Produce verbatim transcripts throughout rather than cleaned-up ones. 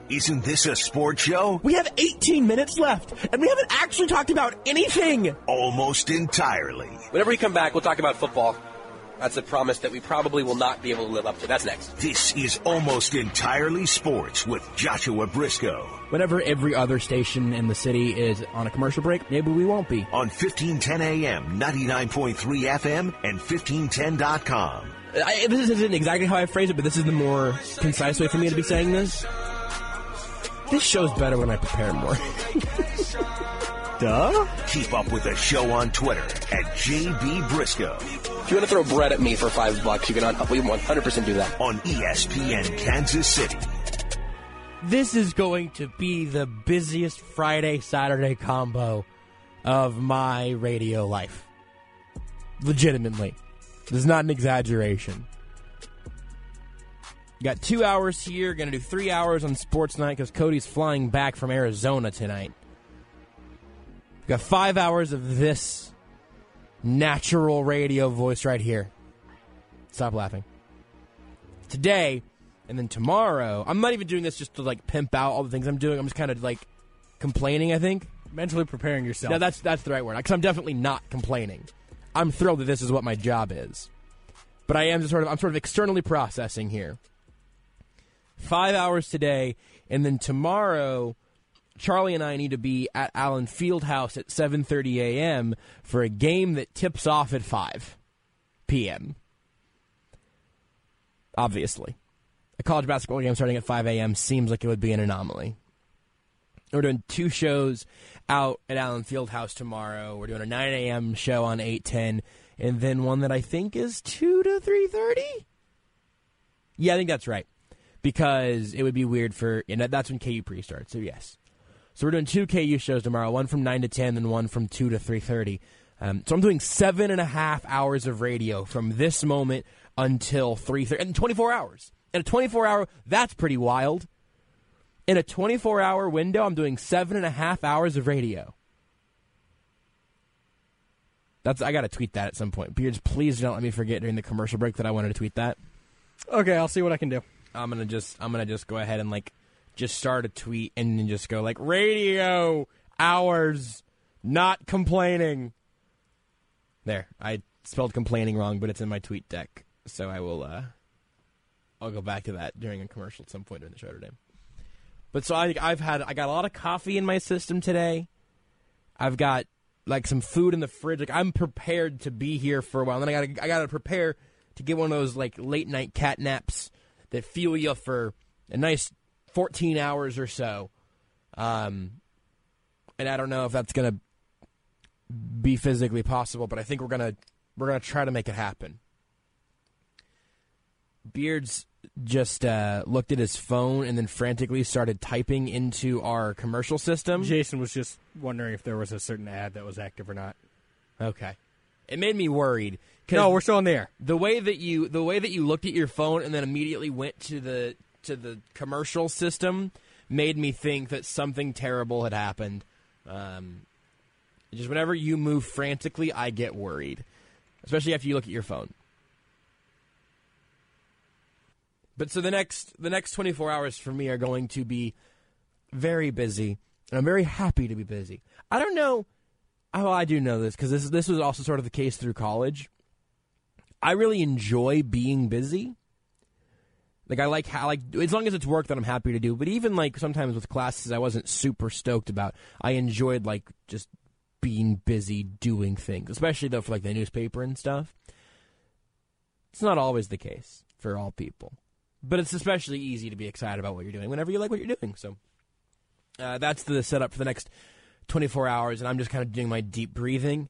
Isn't this a sports show? We have eighteen minutes left, and we haven't actually talked about anything. Almost entirely. Whenever we come back, we'll talk about football. That's a promise that we probably will not be able to live up to. That's next. This is Almost Entirely Sports with Joshua Briscoe. Whenever every other station in the city is on a commercial break, maybe we won't be. On fifteen ten A M, ninety-nine point three F M, and fifteen ten dot com. I, this isn't exactly how I phrase it, but this is the more concise way for me to be saying this. This show's better when I prepare more. Duh. Keep up with the show on Twitter at J B Briscoe. If you want to throw bread at me for five bucks, you can one hundred percent do that. On E S P N Kansas City. This is going to be the busiest Friday-Saturday combo of my radio life. Legitimately. This is not an exaggeration. Got two hours here. Going to do three hours on Sports Night because Cody's flying back from Arizona tonight. Got five hours of this natural radio voice right here. Stop laughing. Today, and then tomorrow, I'm not even doing this just to like pimp out all the things I'm doing. I'm just kind of like complaining, I think. Mentally preparing yourself. No, that's that's the right word. Because I'm definitely not complaining. I'm thrilled that this is what my job is. But I am just sort of I'm sort of externally processing here. Five hours today, and then tomorrow, Charlie and I need to be at Allen Fieldhouse at seven thirty a.m. for a game that tips off at five p.m. Obviously. A college basketball game starting at five a.m. seems like it would be an anomaly. We're doing two shows out at Allen Fieldhouse tomorrow. We're doing a nine a.m. show on eight ten, and then one that I think is two to three thirty? Yeah, I think that's right. Because it would be weird for, and that's when K U pre starts, so yes. So we're doing two K U shows tomorrow, one from nine to ten and one from two to three thirty. Um, so I'm doing seven and a half hours of radio from this moment until three thirty, and twenty-four hours. In a twenty-four hour, that's pretty wild. In a twenty-four hour window, I'm doing seven and a half hours of radio. That's I got to tweet that at some point. Beards, please don't let me forget during the commercial break that I wanted to tweet that. Okay, I'll see what I can do. I'm gonna just I'm gonna just go ahead and like just start a tweet and then just go like radio hours, not complaining. There, I spelled complaining wrong, but it's in my tweet deck, so I will. Uh, I'll go back to that during a commercial at some point during the show today. But so I, I've had I got a lot of coffee in my system today. I've got like some food in the fridge. Like I'm prepared to be here for a while. And then I got I got to prepare to get one of those like late night cat naps that fuel you for a nice fourteen hours or so. Um, and I don't know if that's going to be physically possible, but I think we're going to we're going to try to make it happen. Beards just uh, looked at his phone and then frantically started typing into our commercial system. Jason was just wondering if there was a certain ad that was active or not. Okay. It made me worried. No, we're still in the air. The way that you the way that you looked at your phone and then immediately went to the to the commercial system made me think that something terrible had happened. Um, just whenever you move frantically, I get worried, especially after you look at your phone. But so the next the next twenty-four hours for me are going to be very busy, and I'm very happy to be busy. I don't know. Oh, I do know this because this this was also sort of the case through college. I really enjoy being busy. Like I like how like as long as it's work that I'm happy to do. But even like sometimes with classes I wasn't super stoked about. I enjoyed like just being busy doing things, especially though for like the newspaper and stuff. It's not always the case for all people, but it's especially easy to be excited about what you're doing whenever you like what you're doing. So uh, that's the setup for the next twenty-four hours, and I'm just kind of doing my deep breathing.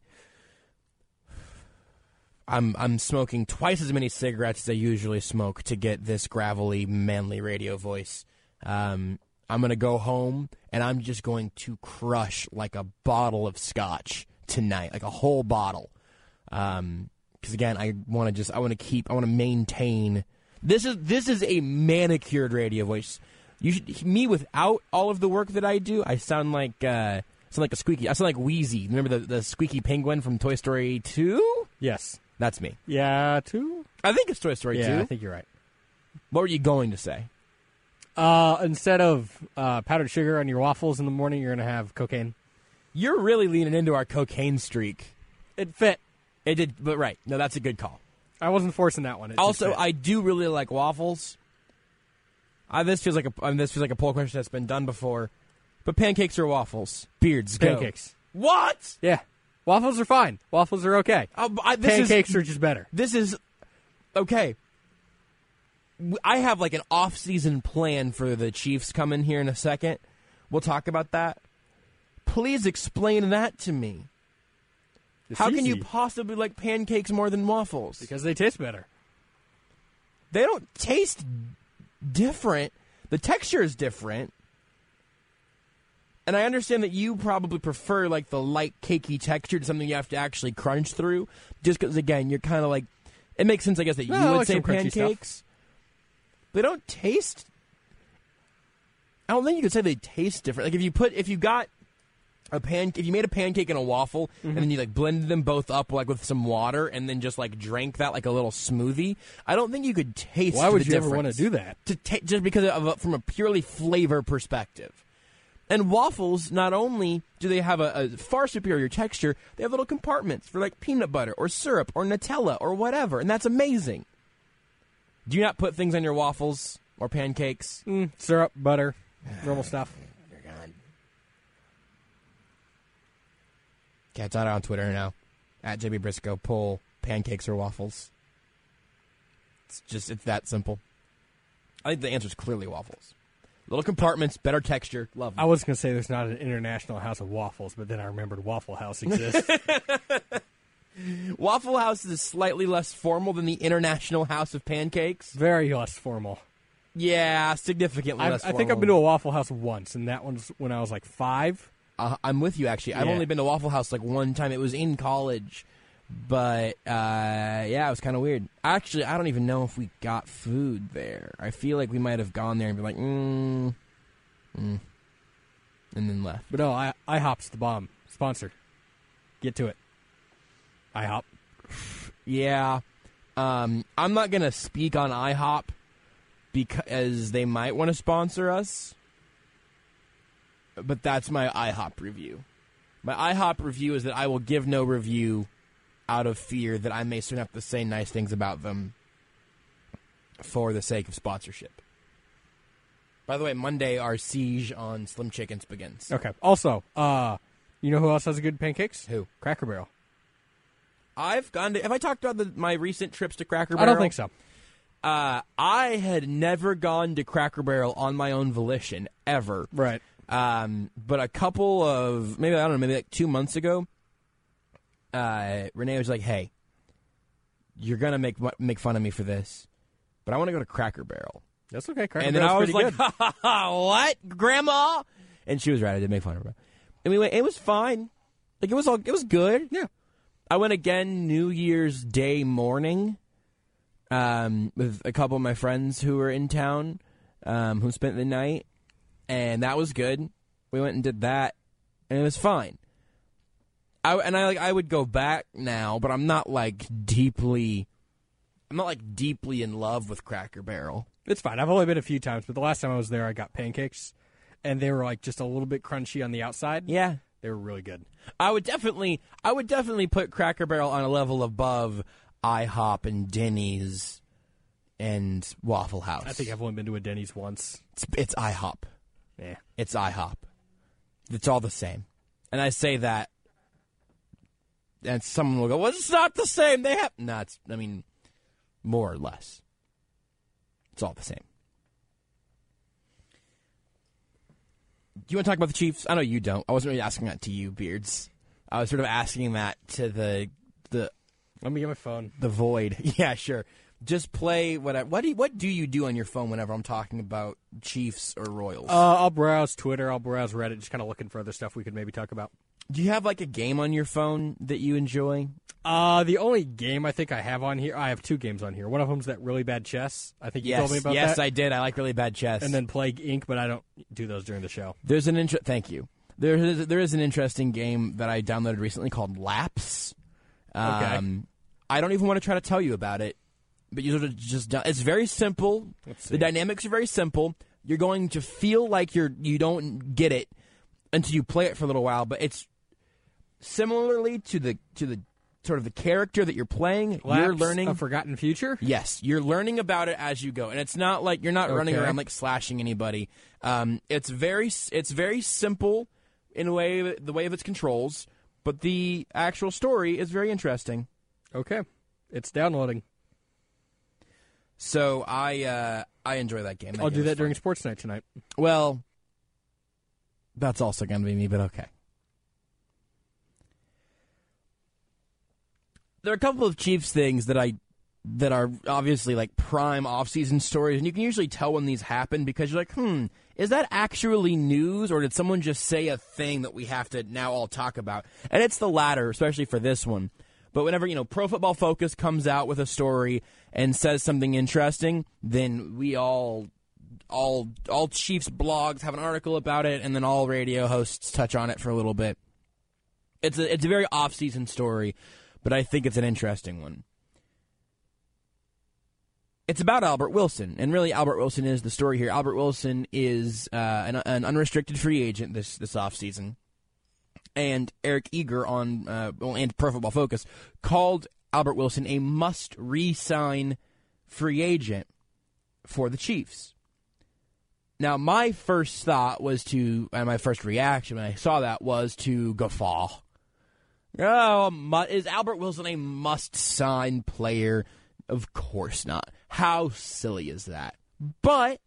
I'm I'm smoking twice as many cigarettes as I usually smoke to get this gravelly, manly radio voice. Um, I'm going to go home, and I'm just going to crush like a bottle of scotch tonight, like a whole bottle. Um, because again, I want to just I want to keep I want to maintain. This is this is a manicured radio voice. You should, me without all of the work that I do, I sound like uh, sound like a squeaky. I sound like Wheezy. Remember the the squeaky penguin from Toy Story two? Yes. That's me. Yeah, two? I think it's Toy Story yeah, two. I think you're right. What were you going to say? Uh, instead of uh, powdered sugar on your waffles in the morning, you're going to have cocaine. You're really leaning into our cocaine streak. It fit. It did, but right. No, that's a good call. I wasn't forcing that one. It Also, just fit. I do really like waffles. I, this feels like a I mean, this feels like a poll question that's been done before. But pancakes or waffles? Beards, go. Pancakes. What? Yeah. Waffles are fine. Waffles are okay. Uh, I, this Pancakes is, are just better. This is okay. I have like an off-season plan for the Chiefs coming here in a second. We'll talk about that. Please explain that to me. It's How can easy, you possibly like pancakes more than waffles? Because they taste better. They don't taste different. The texture is different. And I understand that you probably prefer like the light cakey texture to something you have to actually crunch through. Just because, again, you're kind of like... It makes sense, I guess, that No, you I would like say some crunchy pancakes. stuff. They don't taste... I don't think you could say they taste different. Like if you put... If you got a pan... If you made a pancake and a waffle, Mm-hmm. and then you like blended them both up like with some water, and then just like drank that like a little smoothie, I don't think you could taste Why would the you ever difference. want to do that? To ta- just because of a, from a purely flavor perspective. And waffles, not only do they have a, a far superior texture, they have little compartments for like peanut butter or syrup or Nutella or whatever, and that's amazing. Do you not put things on your waffles or pancakes? Mm, syrup, butter, normal stuff. You're gone. Okay, it's out on Twitter now. At J B Briscoe, poll pancakes or waffles. It's just, it's that simple. I think the answer is clearly waffles. Little compartments, better texture, love them. I was going to say there's not an International House of Waffles, but then I remembered Waffle House exists. Waffle House is slightly less formal than the International House of Pancakes. Very less formal. Yeah, significantly I, less I formal. think I've been to a Waffle House once, and that one's when I was like five. Uh, I'm with you, actually. I've Yeah. only been to Waffle House like one time. It was in college. But, uh, yeah, it was kind of weird. Actually, I don't even know if we got food there. I feel like we might have gone there and been like, mm, mm, and then left. But no, I, IHOP's the bomb. Sponsor. Get to it. IHOP. Yeah. Um, I'm not going to speak on IHOP because they might want to sponsor us. But that's my IHOP review. My IHOP review is that I will give no review out of fear that I may soon have to say nice things about them for the sake of sponsorship. By the way, Monday our siege on Slim Chickens begins. Okay. Also, uh, you know who else has good pancakes? Who? Cracker Barrel. I've gone to... Have I talked about the, my recent trips to Cracker I Barrel? don't think so. Uh, I had never gone to Cracker Barrel on my own volition, ever. Right. Um, but a couple of... Maybe, I don't know, maybe like two months ago, uh, Renee was like, hey, you're going to make make fun of me for this, but I want to go to Cracker Barrel. That's okay. Cracker And then I Barrel's was pretty like, good. ha, ha, ha, what, Grandma? And she was right. I did make fun of her. And we went. It was fine. Like it was all. It was good. Yeah. I went again New Year's Day morning, um, with a couple of my friends who were in town, um, who spent the night, and that was good. We went and did that, and it was fine. I and I like I would go back now, but I'm not like deeply. I'm not like deeply in love with Cracker Barrel. It's fine. I've only been a few times, but the last time I was there, I got pancakes, and they were like just a little bit crunchy on the outside. Yeah. They were really good. I would definitely, I would definitely put Cracker Barrel on a level above IHOP and Denny's and Waffle House. I think I've only been to a Denny's once. it's, it's IHOP. Yeah. It's IHOP. It's all the same. And I say that, and someone will go, well, it's not the same. They have, no, it's, I mean, more or less. It's all the same. Do you want to talk about the Chiefs? I know you don't. I wasn't really asking that to you, Beards. I was sort of asking that to the the Let me get my phone. the void. Yeah, sure. Just play whatever. What do you, what do you do on your phone whenever I'm talking about Chiefs or Royals? Uh, I'll browse Twitter. I'll browse Reddit. Just kind of looking for other stuff we could maybe talk about. do you have like a game on your phone that you enjoy? Uh, the only game I think I have on here, I have two games on here. One of them's that really bad chess. I think you yes, told me about yes, that. I did. I like really bad chess. And then Plague Incorporated, but I don't do those during the show. There's an inter- Thank you. There is there is an interesting game that I downloaded recently called Laps. Um, Okay. I don't even want to try to tell you about it, but you sort of just do- it's very simple. Let's The see. dynamics are very simple. You're going to feel like you're you don't get it until you play it for a little while, but it's similarly to the to the sort of the character that you're playing. Lapse you're learning a Forgotten Future. Yes, you're learning about it as you go, and it's not like you're not Okay. running around like slashing anybody. Um, it's very it's very simple in a way the way of its controls, but the actual story is very interesting. Okay, it's downloading. So I uh, I enjoy that game. That I'll game do is that fun. during sports night tonight. Well, that's also going to be me, but okay. There are a couple of Chiefs things that I that are obviously like prime off-season stories, and you can usually tell when these happen because you're like, hmm, is that actually news, or did someone just say a thing that we have to now all talk about? And it's the latter, especially for this one. But whenever, you know, Pro Football Focus comes out with a story and says something interesting, then we all, all, all Chiefs blogs have an article about it, and then all radio hosts touch on it for a little bit. It's a, it's a very off-season story, but I think it's an interesting one. It's about Albert Wilson, and really Albert Wilson is the story here. Albert Wilson is uh, an, an unrestricted free agent this, this offseason. And Eric Eager on uh, and Pro Football Focus called Albert Wilson a must re-sign free agent for the Chiefs. Now, my first thought was to, and my first reaction when I saw that was to guffaw. Oh, mu- is Albert Wilson a must-sign player? Of course not. How silly is that? But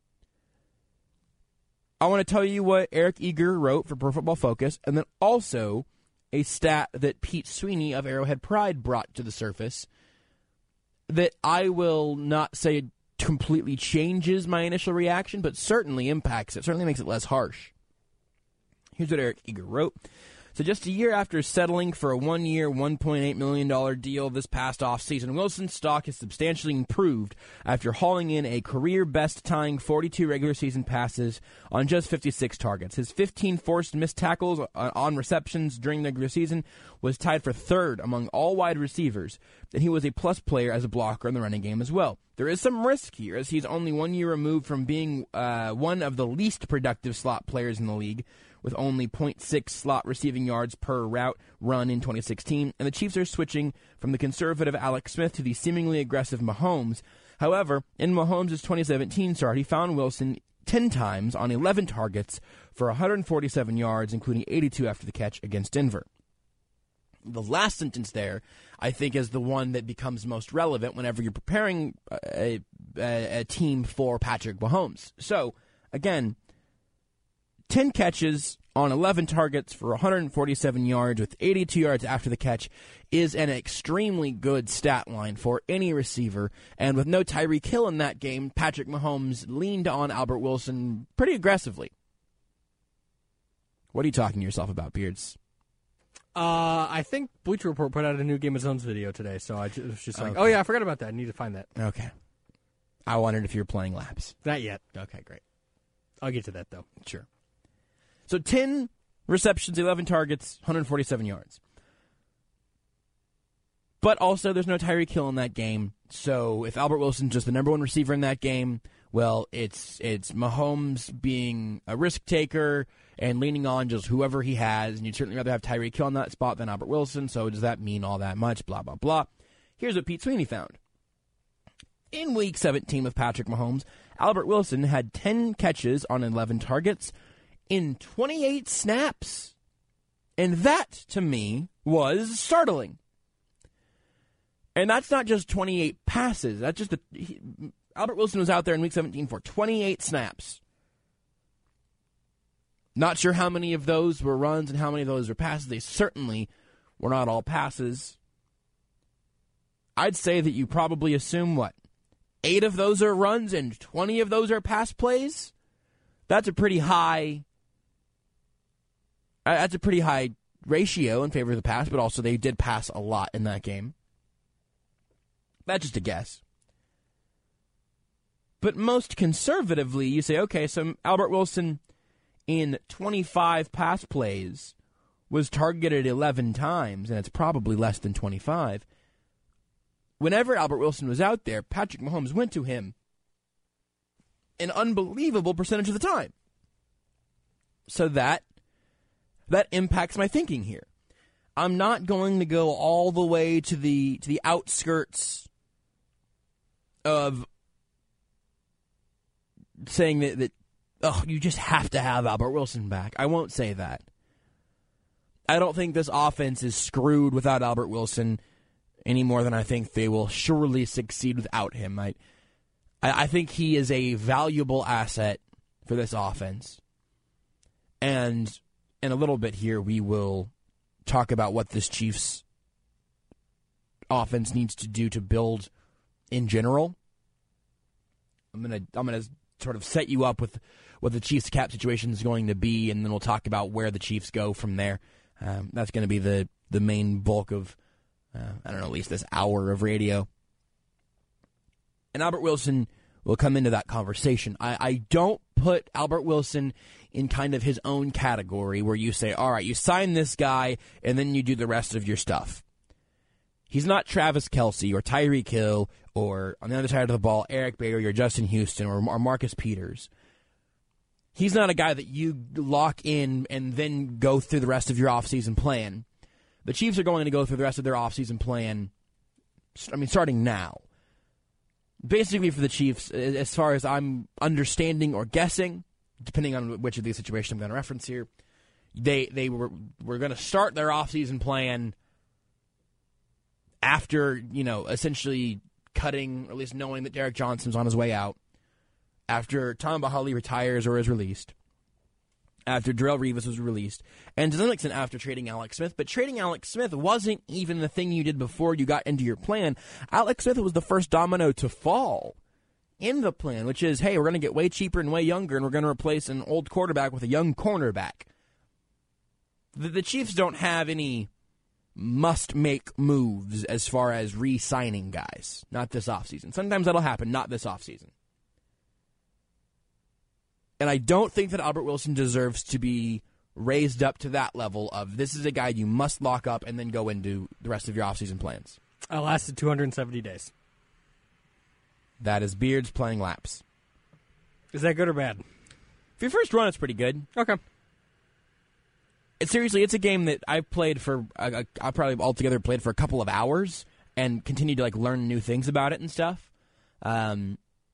I want to tell you what Eric Eager wrote for Pro Football Focus, and then also a stat that Pete Sweeney of Arrowhead Pride brought to the surface that I will not say completely changes my initial reaction, but certainly impacts it, certainly makes it less harsh. Here's what Eric Eager wrote. So just a year after settling for a one-year, one point eight million dollars deal this past offseason, Wilson's stock has substantially improved after hauling in a career-best tying forty-two regular season passes on just fifty-six targets. His fifteen forced missed tackles on receptions during the regular season was tied for third among all wide receivers, and he was a plus player as a blocker in the running game as well. There is some risk here, as he's only one year removed from being uh, one of the least productive slot players in the league, with only point six slot receiving yards per route run in twenty sixteen, and the Chiefs are switching from the conservative Alex Smith to the seemingly aggressive Mahomes. However, in Mahomes' twenty seventeen start, he found Wilson ten times on eleven targets for one hundred forty-seven yards, including eighty-two after the catch against Denver. The last sentence there, I think, is the one that becomes most relevant whenever you're preparing a, a, a team for Patrick Mahomes. So, again, ten catches on eleven targets for one hundred forty-seven yards with eighty-two yards after the catch is an extremely good stat line for any receiver. And with no Tyreek Hill in that game, Patrick Mahomes leaned on Albert Wilson pretty aggressively. What are you talking to yourself about, Beards? Uh, I think Bleacher Report put out a new Game of Zones video today, so I just, was just like, Okay. oh yeah, I forgot about that. I need to find that. Okay. I wondered if you were playing laps. Not yet. Okay, great. I'll get to that, though. Sure. So ten receptions, eleven targets, one hundred forty-seven yards. But also, there's no Tyreek Hill in that game. So if Albert Wilson's just the number one receiver in that game, well, it's it's Mahomes being a risk taker and leaning on just whoever he has. And you'd certainly rather have Tyreek Hill in that spot than Albert Wilson. So does that mean all that much? Blah, blah, blah. Here's what Pete Sweeney found. In Week seventeen with Patrick Mahomes, Albert Wilson had ten catches on eleven targets in twenty-eight snaps. And that, to me, was startling. And that's not just twenty-eight passes. That's just a, he, Albert Wilson was out there in Week seventeen for twenty-eight snaps. Not sure how many of those were runs and how many of those were passes. They certainly were not all passes. I'd say that you probably assume, what, eight of those are runs and twenty of those are pass plays? That's a pretty high... That's a pretty high ratio in favor of the pass, but also they did pass a lot in that game. That's just a guess. But most conservatively, you say, okay, so Albert Wilson in twenty-five pass plays was targeted eleven times, and it's probably less than twenty-five. Whenever Albert Wilson was out there, Patrick Mahomes went to him an unbelievable percentage of the time. So that that impacts my thinking here. I'm not going to go all the way to the to the outskirts of saying that, that oh, you just have to have Albert Wilson back. I won't say that. I don't think this offense is screwed without Albert Wilson any more than I think they will surely succeed without him. I, I, I think he is a valuable asset for this offense. And in a little bit here, we will talk about what this Chiefs offense needs to do to build in general. I'm gonna I'm gonna sort of set you up with what the Chiefs cap situation is going to be, and then we'll talk about where the Chiefs go from there. Um, that's going to be the the main bulk of uh, I don't know, at least this hour of radio. And Albert Wilson will come into that conversation. I, I don't put Albert Wilson in kind of his own category where you say, all right, you sign this guy, and then you do the rest of your stuff. He's not Travis Kelce or Tyreek Hill or, on the other side of the ball, Eric Berry or Justin Houston or, or Marcus Peters. He's not a guy that you lock in and then go through the rest of your offseason plan. The Chiefs are going to go through the rest of their offseason plan, I mean, starting now. Basically, for the Chiefs, as far as I'm understanding or guessing, depending on which of these situations I'm going to reference here, they they were were going to start their offseason plan after, you know, essentially cutting, or at least knowing that Derek Johnson's on his way out, after Tom Bahali retires or is released, after Darrelle Revis was released, and to some extent after trading Alex Smith. But trading Alex Smith wasn't even the thing you did before you got into your plan. Alex Smith was the first domino to fall in the plan, which is, hey, we're going to get way cheaper and way younger, and we're going to replace an old quarterback with a young cornerback. The, the Chiefs don't have any must-make moves as far as re-signing guys. Not this offseason. Sometimes that'll happen, not this offseason. And I don't think that Albert Wilson deserves to be raised up to that level of, this is a guy you must lock up and then go into the rest of your offseason plans. I lasted two hundred seventy days. That is Beards playing laps. Is that good or bad? For your first run, it's pretty good. Okay. It, seriously, it's a game that I've played for, I, I probably altogether played for a couple of hours and continued to like learn new things about it and stuff. Um,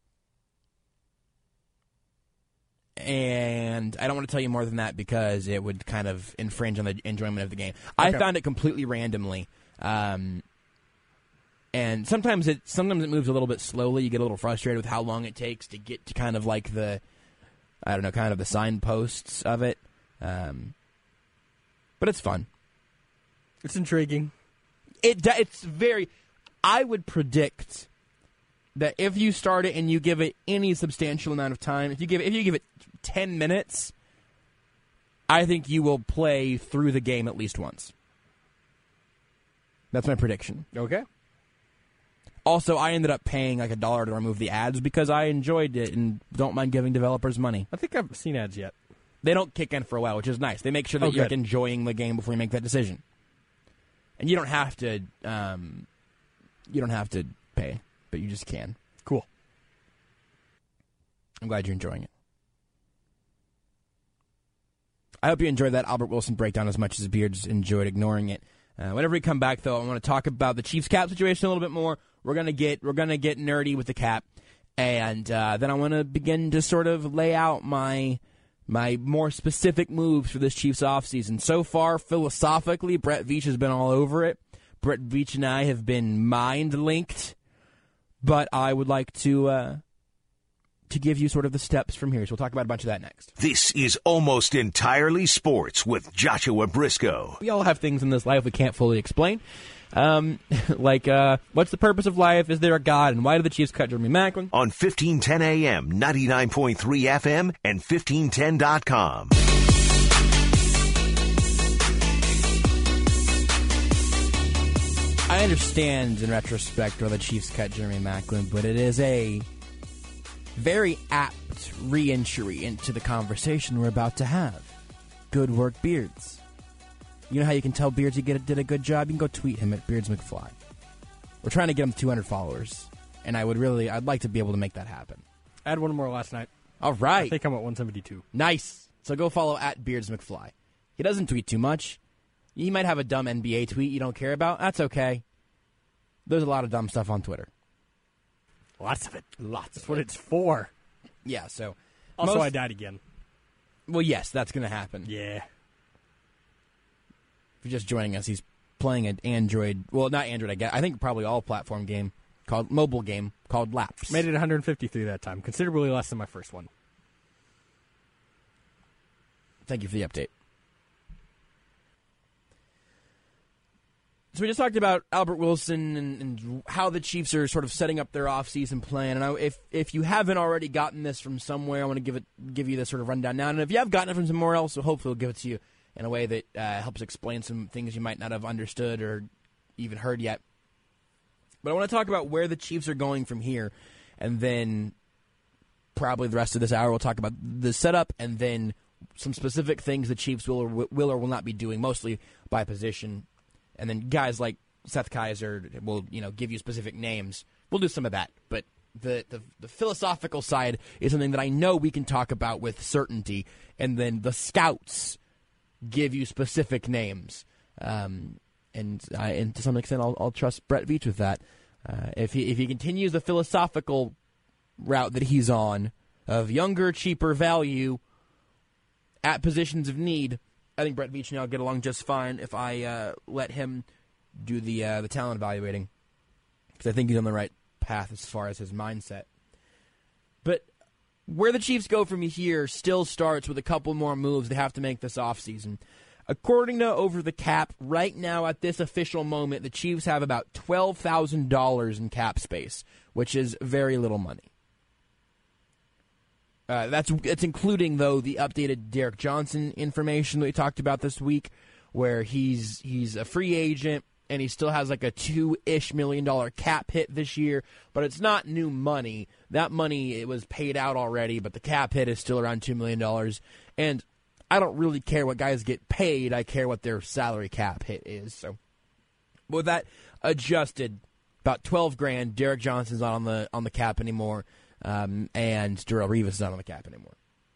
and I don't want to tell you more than that because it would kind of infringe on the enjoyment of the game. Okay. I found it completely randomly. Um, and sometimes it sometimes it moves a little bit slowly. You get a little frustrated with how long it takes to get to kind of like the, I don't know, kind of the signposts of it. Um, but it's fun. It's intriguing. It It's very, I would predict that if you start it and you give it any substantial amount of time, if you give it, if you give it ten minutes, I think you will play through the game at least once. That's my prediction. Okay. Also, I ended up paying like a dollar to remove the ads because I enjoyed it and don't mind giving developers money. I think I haven't seen ads yet. They don't kick in for a while, which is nice. They make sure that oh, you're good. enjoying the game before you make that decision. And you don't have to, um, you don't have to pay, but you just can. Cool. I'm glad you're enjoying it. I hope you enjoyed that Albert Wilson breakdown as much as Beards enjoyed ignoring it. Uh, whenever we come back, though, I want to talk about the Chiefs cap situation a little bit more. We're gonna get we're gonna get nerdy with the cap, and uh, then I want to begin to sort of lay out my my more specific moves for this Chiefs offseason. So far, philosophically, Brett Veach has been all over it. Brett Veach and I have been mind-linked, but I would like to uh, to give you sort of the steps from here. So we'll talk about a bunch of that next. This is Almost Entirely Sports with Joshua Briscoe. We all have things in this life we can't fully explain. Um, like, uh, what's the purpose of life? Is there a God? And why did the Chiefs cut Jeremy Maclin? On fifteen ten A M, ninety-nine point three F M, and fifteen ten dot com. I understand in retrospect why the Chiefs cut Jeremy Maclin, but it is a very apt re-entry into the conversation we're about to have. Good work, Beards. You know how you can tell Beards he get, did a good job? You can go tweet him at Beards McFly. We're trying to get him two hundred followers, and I would really, I'd like to be able to make that happen. I had one more last night. All right. I think I'm at one seventy-two. Nice. So go follow at Beards McFly. He doesn't tweet too much. He might have a dumb N B A tweet you don't care about. That's okay. There's a lot of dumb stuff on Twitter. Lots of it. Lots. That's what it's for. Yeah, so. Also, most, I died again. Well, yes, that's going to happen. Yeah. If you're just joining us, he's playing an Android, well, not Android, I guess. I think probably all platform game, called mobile game, called Laps. Made it one hundred fifty-three that time, considerably less than my first one. Thank you for the update. So we just talked about Albert Wilson and, and how the Chiefs are sort of setting up their offseason plan. And I, if if you haven't already gotten this from somewhere, I want to give it give you this sort of rundown now. And if you have gotten it from somewhere else, so hopefully we'll give it to you in a way that uh, helps explain some things you might not have understood or even heard yet. But I want to talk about where the Chiefs are going from here, and then probably the rest of this hour we'll talk about the setup and then some specific things the Chiefs will or will or will not be doing, mostly by position. And then guys like Seth Kaiser will, you know, give you specific names. We'll do some of that. But the, the the philosophical side is something that I know we can talk about with certainty. And then the scouts give you specific names. Um, and I, and to some extent, I'll, I'll trust Brett Veach with that. Uh, if he if he continues the philosophical route that he's on of younger, cheaper value at positions of need, I think Brett Veach and I'll get along just fine if I uh, let him do the uh, the talent evaluating, because I think he's on the right path as far as his mindset. But where the Chiefs go from here still starts with a couple more moves they have to make this offseason. According to Over the Cap, right now at this official moment, the Chiefs have about twelve thousand dollars in cap space, which is very little money. Uh, that's it's including, though, the updated Derek Johnson information that we talked about this week, where he's he's a free agent and he still has like a two-ish million dollar cap hit this year, but it's not new money. That money, it was paid out already, but the cap hit is still around two million dollars. And I don't really care what guys get paid. I care what their salary cap hit is. So with that adjusted, about twelve grand, Derek Johnson's not on the on the cap anymore. Um, and Darrelle Revis is not on the cap anymore.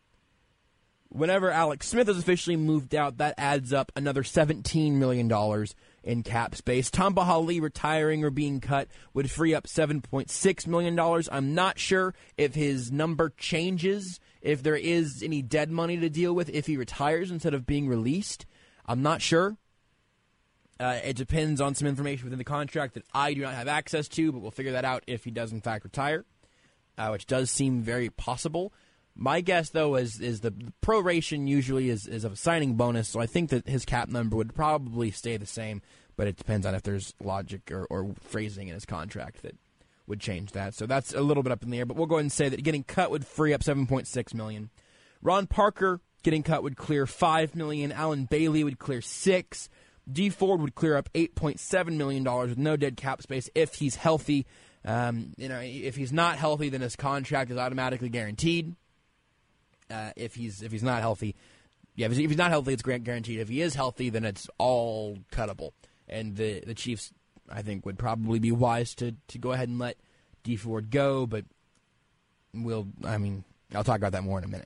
Whenever Alex Smith is officially moved out, that adds up another seventeen million dollars in cap space. Tamba Hali retiring or being cut would free up seven point six million dollars. I'm not sure if his number changes, if there is any dead money to deal with if he retires instead of being released. I'm not sure. Uh, it depends on some information within the contract that I do not have access to, but we'll figure that out if he does in fact retire. Uh, which does seem very possible. My guess, though, is is the proration usually is, is a signing bonus, so I think that his cap number would probably stay the same, but it depends on if there's logic or, or phrasing in his contract that would change that. So that's a little bit up in the air, but we'll go ahead and say that getting cut would free up seven point six million dollars. Ron Parker getting cut would clear five million dollars. Allen Bailey would clear six. Dee Ford would clear up eight point seven million dollars with no dead cap space if he's healthy. Um, you know, if he's not healthy, then his contract is automatically guaranteed. Uh, if he's if he's not healthy, yeah, if he's not healthy, it's guaranteed. If he is healthy, then it's all cuttable. And the the Chiefs, I think, would probably be wise to, to go ahead and let Dee Ford go. But we'll, I mean, I'll talk about that more in a minute.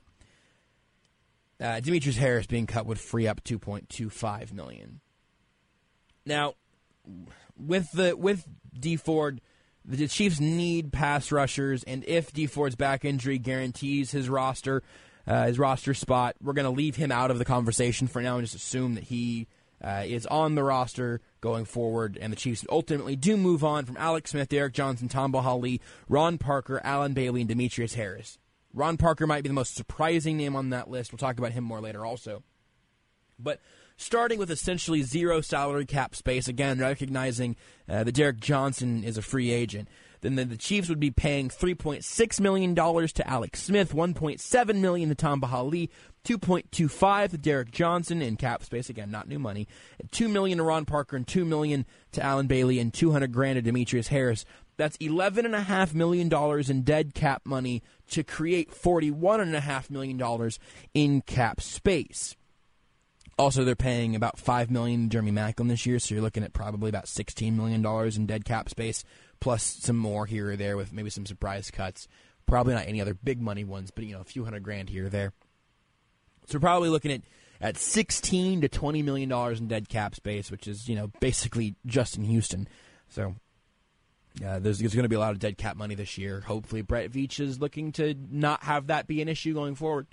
Uh, Demetrius Harris being cut would free up two point two five million dollars. Now, with the with Dee Ford, the Chiefs need pass rushers, and if Dee Ford's back injury guarantees his roster, uh, his roster spot, we're going to leave him out of the conversation for now and just assume that he uh, is on the roster going forward, and the Chiefs ultimately do move on from Alex Smith, Derek Johnson, Tamba Hali, Ron Parker, Allen Bailey, and Demetrius Harris. Ron Parker might be the most surprising name on that list. We'll talk about him more later also. But starting with essentially zero salary cap space, again, recognizing uh, that Derek Johnson is a free agent, then the, the Chiefs would be paying three point six million dollars to Alex Smith, one point seven million dollars to Tamba Hali, two point two five to Derek Johnson in cap space, again, not new money, two million dollars to Ron Parker, and two million dollars to Allen Bailey, and two hundred grand to Demetrius Harris. That's eleven point five million dollars in dead cap money to create forty-one point five million dollars in cap space. Also, they're paying about five million dollars to Jeremy Maclin this year, so you're looking at probably about sixteen million dollars in dead cap space, plus some more here or there with maybe some surprise cuts. Probably not any other big money ones, but, you know, a few hundred grand here or there. So we're probably looking at, at sixteen to twenty million dollars in dead cap space, which is, you know, basically just in Houston. So uh, there's, there's going to be a lot of dead cap money this year. Hopefully Brett Veach is looking to not have that be an issue going forward.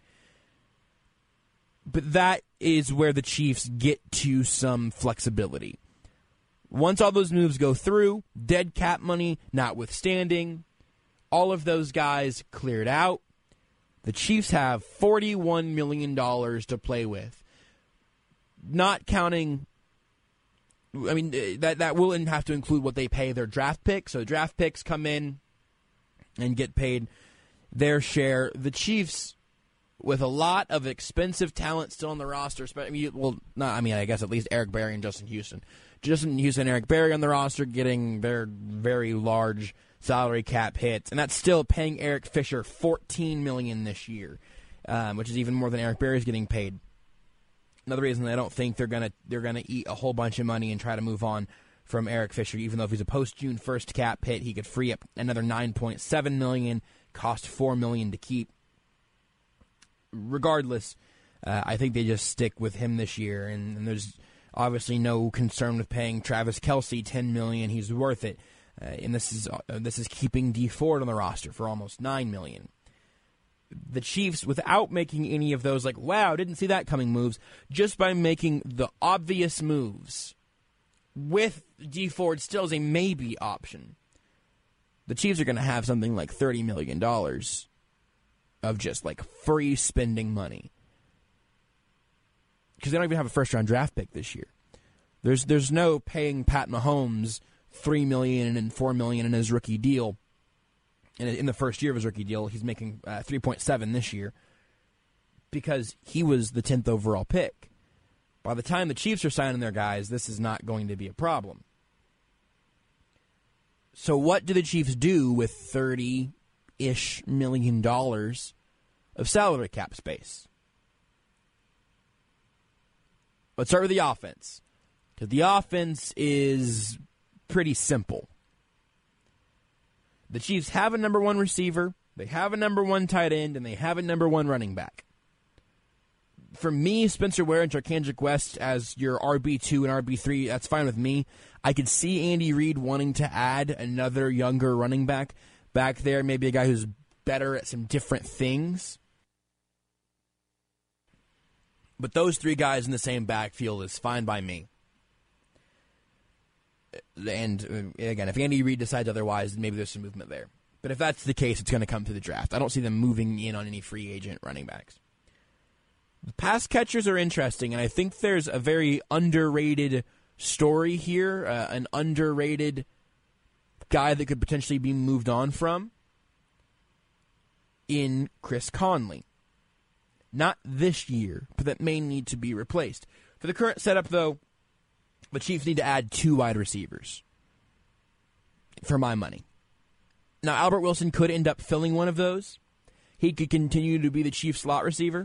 But that is where the Chiefs get to some flexibility. Once all those moves go through, dead cap money notwithstanding, all of those guys cleared out, the Chiefs have forty-one million dollars to play with. Not counting, I mean, that, that will have to include what they pay their draft picks. So draft picks come in and get paid their share. The Chiefs, with a lot of expensive talent still on the roster, well, not, I mean, I guess at least Eric Berry and Justin Houston. Justin Houston and Eric Berry on the roster getting their very large salary cap hits, and that's still paying Eric Fisher fourteen million dollars this year, um, which is even more than Eric Berry's getting paid. Another reason I don't think they're gonna they're gonna eat a whole bunch of money and try to move on from Eric Fisher, even though if he's a post June first cap hit, he could free up another nine point seven million dollars, cost four million dollars to keep. Regardless, uh, I think they just stick with him this year, and, and there's obviously no concern with paying Travis Kelce ten million dollars. He's worth it, uh, and this is uh, this is keeping Dee Ford on the roster for almost nine million dollars. The Chiefs, without making any of those like wow, didn't see that coming moves, just by making the obvious moves, with Dee Ford still as a maybe option, the Chiefs are going to have something like thirty million dollars of just like free spending money. Because they don't even have a first-round draft pick this year. There's there's no paying Pat Mahomes three million dollars and four million dollars in his rookie deal. And in the first year of his rookie deal, he's making uh, three point seven this year because he was the tenth overall pick. By the time the Chiefs are signing their guys, this is not going to be a problem. So what do the Chiefs do with thirty-ish million dollars of salary cap space? Let's start with the offense, because the offense is pretty simple. The Chiefs have a number one receiver, they have a number one tight end, and they have a number one running back. For me, Spencer Ware and Charcandrick West as your R B two and R B three, that's fine with me. I could see Andy Reid wanting to add another younger running back back there, maybe a guy who's better at some different things. But those three guys in the same backfield is fine by me. And again, if Andy Reid decides otherwise, then maybe there's some movement there. But if that's the case, it's going to come through the draft. I don't see them moving in on any free agent running backs. The pass catchers are interesting, and I think there's a very underrated story here, uh, an underrated guy that could potentially be moved on from in Chris Conley. Not this year, but that may need to be replaced. For the current setup, though, the Chiefs need to add two wide receivers, for my money. Now, Albert Wilson could end up filling one of those. He could continue to be the Chiefs slot receiver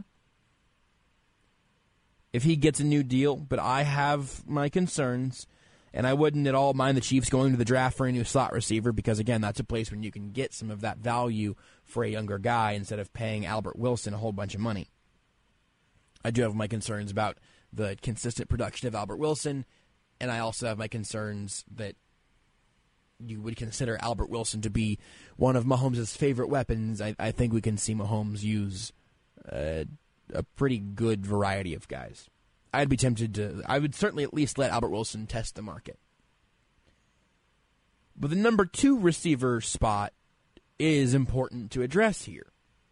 if he gets a new deal, but I have my concerns, and I wouldn't at all mind the Chiefs going to the draft for a new slot receiver because, again, that's a place where you can get some of that value for a younger guy instead of paying Albert Wilson a whole bunch of money. I do have my concerns about the consistent production of Albert Wilson, and I also have my concerns that you would consider Albert Wilson to be one of Mahomes' favorite weapons. I, I think we can see Mahomes use uh, a pretty good variety of guys. I'd be tempted to, I would certainly at least let Albert Wilson test the market. But the number two receiver spot is important to address here.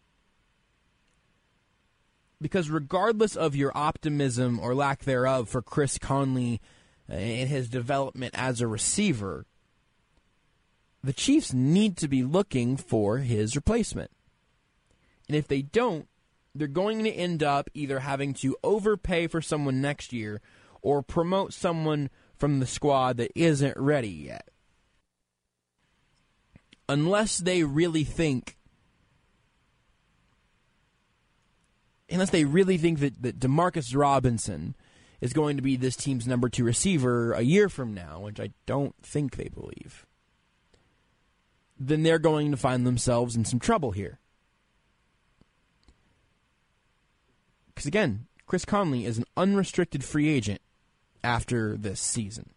Because regardless of your optimism or lack thereof for Chris Conley and his development as a receiver, the Chiefs need to be looking for his replacement. And if they don't, they're going to end up either having to overpay for someone next year or promote someone from the squad that isn't ready yet. Unless they really think unless they really think that, that Demarcus Robinson is going to be this team's number two receiver a year from now, which I don't think they believe. then they're going to find themselves in some trouble here. Because again, Chris Conley is an unrestricted free agent after this season.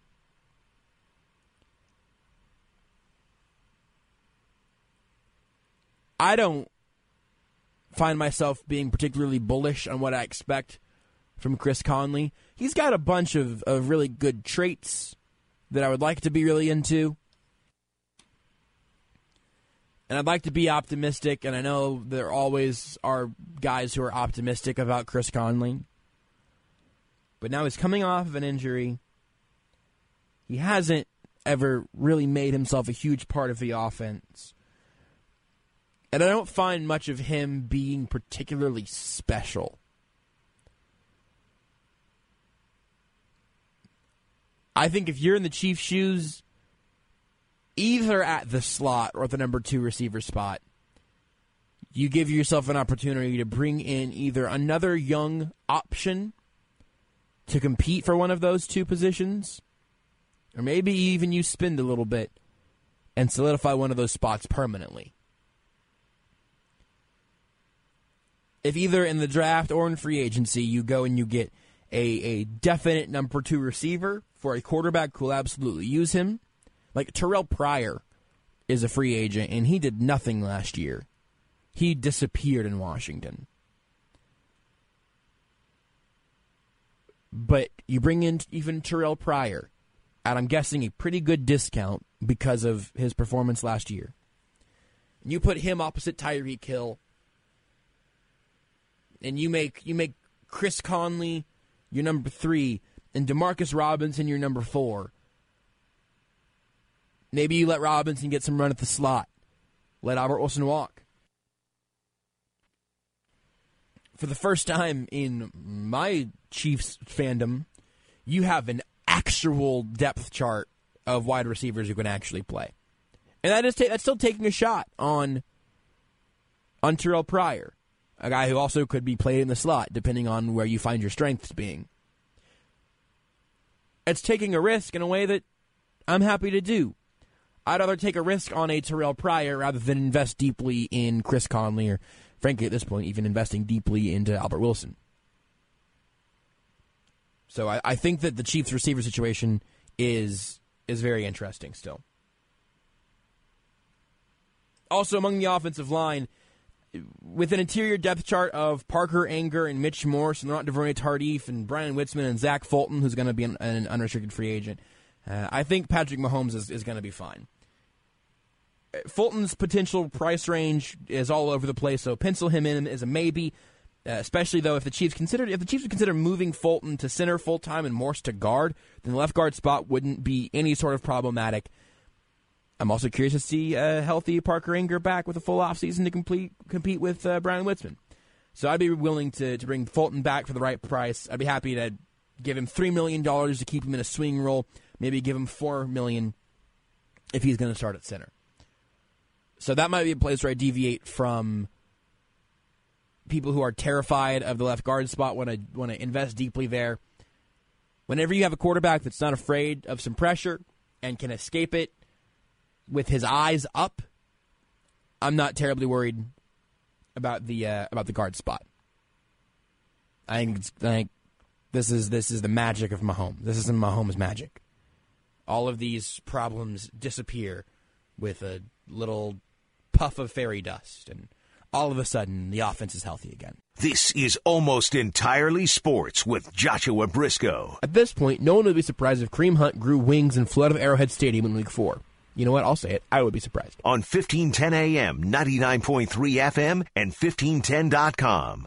I don't find myself being particularly bullish on what I expect from Chris Conley. He's got a bunch of, of really good traits that I would like to be really into. And I'd like to be optimistic, and I know there always are guys who are optimistic about Chris Conley. But now he's coming off of an injury. He hasn't ever really made himself a huge part of the offense. And I don't find much of him being particularly special. I think if you're in the Chiefs' shoes, either at the slot or the number two receiver spot, you give yourself an opportunity to bring in either another young option to compete for one of those two positions, or maybe even you spend a little bit and solidify one of those spots permanently. If either in the draft or in free agency you go and you get a, a definite number two receiver for a quarterback who will absolutely use him, like Terrell Pryor is a free agent, and he did nothing last year. He disappeared in Washington. But you bring in even Terrell Pryor, at I'm guessing a pretty good discount because of his performance last year. And you put him opposite Tyreek Hill, and you make you make Chris Conley your number three, and Demarcus Robinson your number four. Maybe you let Robinson get some run at the slot. Let Albert Wilson walk. For the first time in my Chiefs fandom, you have an actual depth chart of wide receivers who can actually play. And that is ta- that's still taking a shot on, on Terrell Pryor, a guy who also could be played in the slot, depending on where you find your strengths being. It's taking a risk in a way that I'm happy to do. I'd rather take a risk on a Terrell Pryor rather than invest deeply in Chris Conley, or frankly at this point, even investing deeply into Albert Wilson. So I, I think that the Chiefs receiver situation is is very interesting still. Also among the offensive line, with an interior depth chart of Parker Anger and Mitch Morse, and Laurent Duvernay-Tardif and Brian Witzman and Zach Fulton, who's going to be an, an unrestricted free agent, uh, I think Patrick Mahomes is, is going to be fine. Fulton's potential price range is all over the place, so pencil him in as a maybe. Uh, especially though, if the Chiefs considered if the Chiefs would consider moving Fulton to center full time and Morse to guard, then the left guard spot wouldn't be any sort of problematic. I'm also curious to see a healthy Parker Anger back with a full offseason to complete, compete with uh, Brian Witzman. So I'd be willing to, to bring Fulton back for the right price. I'd be happy to give him three million dollars to keep him in a swing role, maybe give him four million dollars if he's going to start at center. So that might be a place where I deviate from people who are terrified of the left guard spot, want to want to invest deeply there. Whenever you have a quarterback that's not afraid of some pressure and can escape it with his eyes up, I'm not terribly worried about the uh, about the guard spot. I think, it's, I think this is this is the magic of Mahomes. This is Mahomes' magic. All of these problems disappear with a little puff of fairy dust, and all of a sudden the offense is healthy again. This is Almost Entirely Sports with Joshua Briscoe. At this point, no one would be surprised if Kareem Hunt grew wings and flew out of Arrowhead Stadium in Week Four. You know what? I'll say it. I would be surprised. On fifteen ten A M, ninety-nine point three F M, and fifteen ten dot com.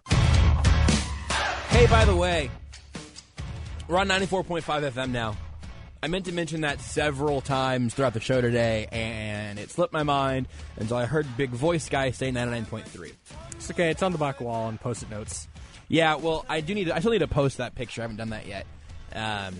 Hey, by the way, we're on ninety-four point five F M now. I meant to mention that several times throughout the show today, and it slipped my mind until I heard Big Voice Guy say ninety-nine point three. It's okay. It's on the back wall on Post-it notes. Yeah, well, I do need to, I still need to post that picture. I haven't done that yet. Um,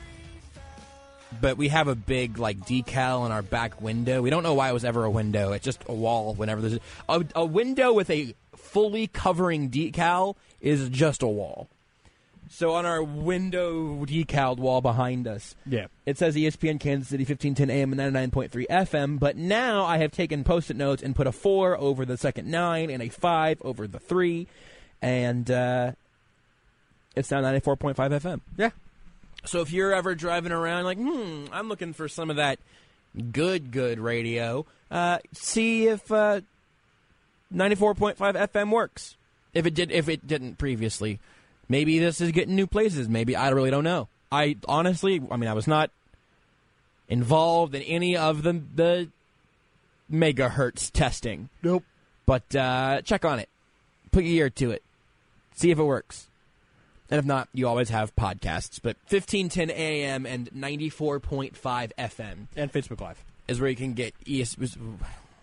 but we have a big, like, decal in our back window. We don't know why it was ever a window. It's just a wall whenever there's a, a, a window with a fully covering decal is just a wall. So on our window decaled wall behind us, Yeah. it says E S P N Kansas City, fifteen ten A M and ninety-nine point three F M, but now I have taken Post-it notes and put a four over the second nine and a five over the three, and uh, it's now ninety-four point five F M. Yeah. So if you're ever driving around like, hmm, I'm looking for some of that good, good radio, uh, see if uh, ninety-four point five F M works. If it did, if it didn't previously. Maybe this is getting new places. Maybe I really don't know. I honestly, I mean, I was not involved in any of the the megahertz testing. Nope. But uh, check on it. Put your ear to it. See if it works. And if not, you always have podcasts. But fifteen ten A M and ninety-four point five F M. And Facebook Live. Is where you can get E S P N.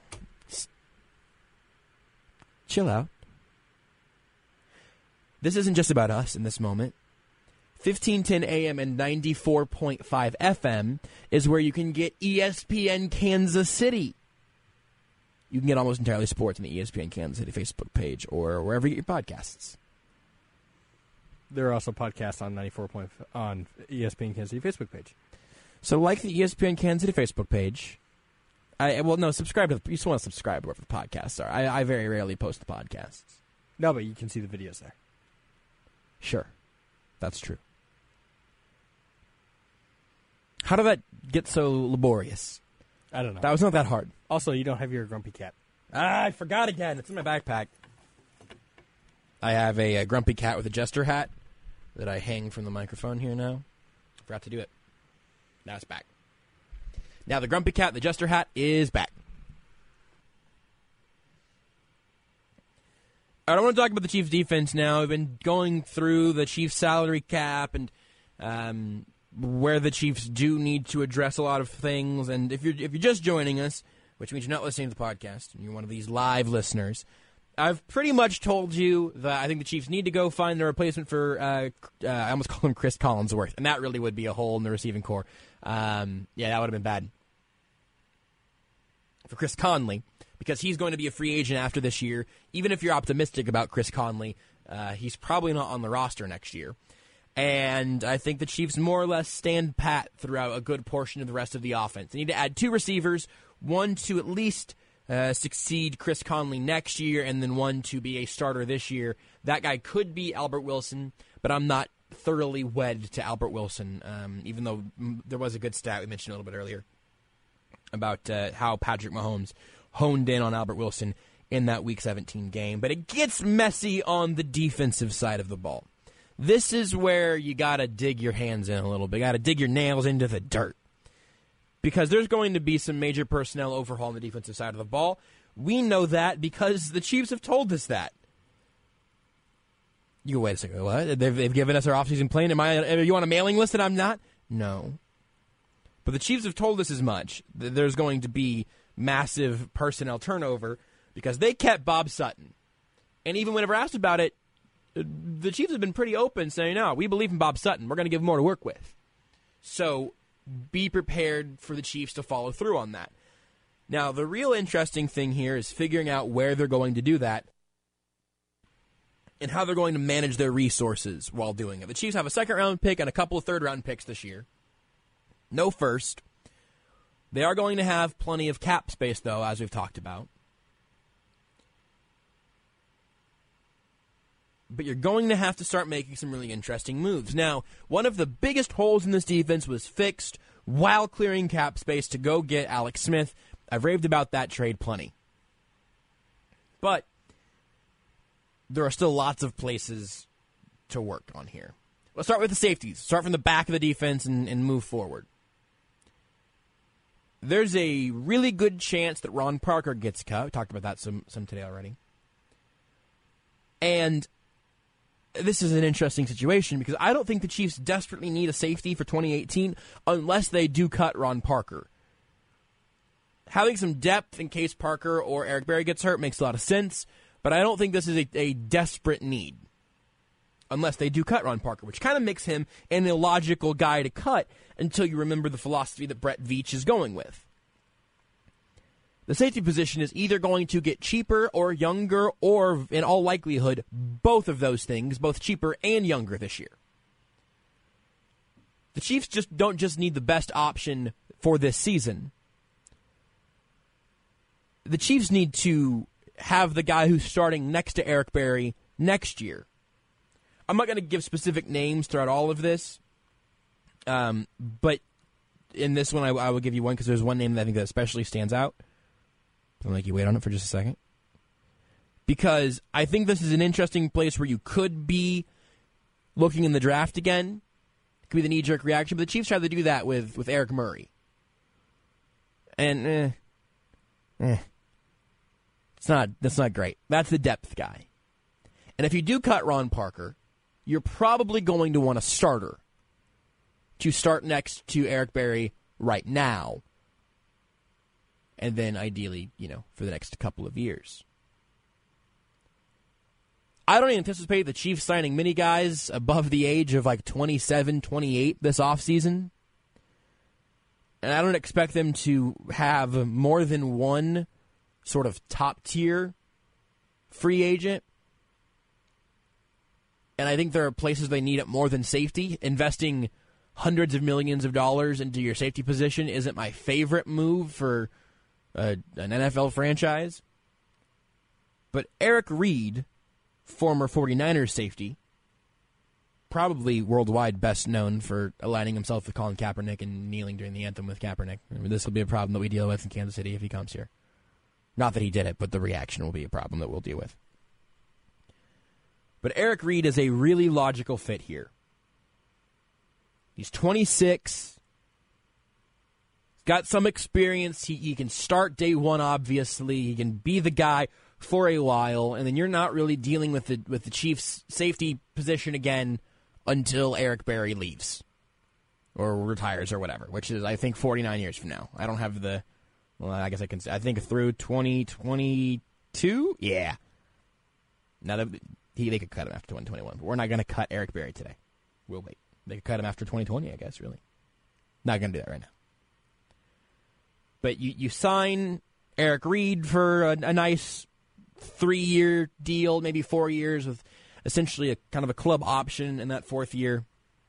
Chill out. This isn't just about us in this moment. fifteen ten A M and ninety-four point five F M is where you can get E S P N Kansas City. You can get almost entirely sports on the E S P N Kansas City Facebook page or wherever you get your podcasts. There are also podcasts on ninety-four point five on E S P N Kansas City Facebook page. So like the E S P N Kansas City Facebook page, I well, no, subscribe to the, you just want to subscribe to wherever the podcasts are. I, I very rarely post the podcasts. No, but you can see the videos there. Sure. That's true. How did that get so laborious? I don't know. That was not that hard. Also, you don't have your grumpy cat. Ah, I forgot again. It's in my backpack. I have a, a grumpy cat with a jester hat that I hang from the microphone here now. Forgot to do it. Now it's back. Now the grumpy cat, the jester hat, is back. I don't want to talk about the Chiefs' defense now. We've been going through the Chiefs' salary cap and um, where the Chiefs do need to address a lot of things. And if you're if you're just joining us, which means you're not listening to the podcast, and you're one of these live listeners, I've pretty much told you that I think the Chiefs need to go find a replacement for, uh, uh, I almost call him Chris Collinsworth, and that really would be a hole in the receiving core. Um, yeah, that would have been bad. For Chris Conley, because he's going to be a free agent after this year. Even if you're optimistic about Chris Conley, uh, he's probably not on the roster next year. And I think the Chiefs more or less stand pat throughout a good portion of the rest of the offense. They need to add two receivers, one to at least uh, succeed Chris Conley next year, and then one to be a starter this year. That guy could be Albert Wilson, but I'm not thoroughly wed to Albert Wilson, um, even though there was a good stat we mentioned a little bit earlier about uh, how Patrick Mahomes honed in on Albert Wilson in that Week seventeen game. But it gets messy on the defensive side of the ball. This is where you got to dig your hands in a little bit. You got to dig your nails into the dirt. Because there's going to be some major personnel overhaul on the defensive side of the ball. We know that because the Chiefs have told us that. You go, wait a second, what? They've, they've given us our offseason plan? Am I, are you on a mailing list and I'm not? No. But the Chiefs have told us as much. There's going to be massive personnel turnover because they kept Bob Sutton. And even whenever asked about it, the Chiefs have been pretty open, saying, no, we believe in Bob Sutton. We're going to give him more to work with. So be prepared for the Chiefs to follow through on that. Now, the real interesting thing here is figuring out where they're going to do that and how they're going to manage their resources while doing it. The Chiefs have a second-round pick and a couple of third-round picks this year. No first. They are going to have plenty of cap space, though, as we've talked about. But you're going to have to start making some really interesting moves. Now, one of the biggest holes in this defense was fixed while clearing cap space to go get Alex Smith. I've raved about that trade plenty. But there are still lots of places to work on here. Let's start with the safeties. Start from the back of the defense and, and move forward. There's a really good chance that Ron Parker gets cut. We talked about that some, some today already. And this is an interesting situation because I don't think the Chiefs desperately need a safety for twenty eighteen unless they do cut Ron Parker. Having some depth in case Parker or Eric Berry gets hurt makes a lot of sense, but I don't think this is a, a desperate need unless they do cut Ron Parker, which kind of makes him an illogical guy to cut until you remember the philosophy that Brett Veach is going with. The safety position is either going to get cheaper or younger or, in all likelihood, both of those things, both cheaper and younger this year. the Chiefs just don't just need the best option for this season. The Chiefs need to have the guy who's starting next to Eric Berry next year. I'm not going to give specific names throughout all of this, um, but in this one I, I will give you one because there's one name that I think that especially stands out. I'm like, you wait on it for just a second. Because I think this is an interesting place where you could be looking in the draft again. It could be the knee-jerk reaction, but the Chiefs tried to do that with, with Eric Murray. And, eh, eh. It's not, that's not great. That's the depth guy. And if you do cut Ron Parker, you're probably going to want a starter to start next to Eric Berry right now. And then ideally, you know, for the next couple of years. I don't anticipate the Chiefs signing many guys above the age of like twenty-seven, twenty-eight this offseason. And I don't expect them to have more than one sort of top-tier free agent. And I think there are places they need it more than safety. Investing hundreds of millions of dollars into your safety position isn't my favorite move for a, an N F L franchise. But Eric Reid, former 49ers safety, probably worldwide best known for aligning himself with Colin Kaepernick and kneeling during the anthem with Kaepernick. I mean, this will be a problem that we deal with in Kansas City if he comes here. Not that he did it, but the reaction will be a problem that we'll deal with. But Eric Reid is a really logical fit here. He's twenty-six. He's got some experience. He, he can start day one, obviously. He can be the guy for a while, and then you're not really dealing with the with the Chiefs' safety position again until Eric Berry leaves or retires or whatever, which is, I think, forty-nine years from now. I don't have the, well, I guess I can, I think through twenty twenty-two? Yeah. Now, that, he, they could cut him after twenty twenty-one, but we're not going to cut Eric Berry today. We'll wait. They could cut him after twenty twenty, I guess, really. Not going to do that right now. But you, you sign Eric Reid for a, a nice three-year deal, maybe four years, with essentially a kind of a club option in that fourth year.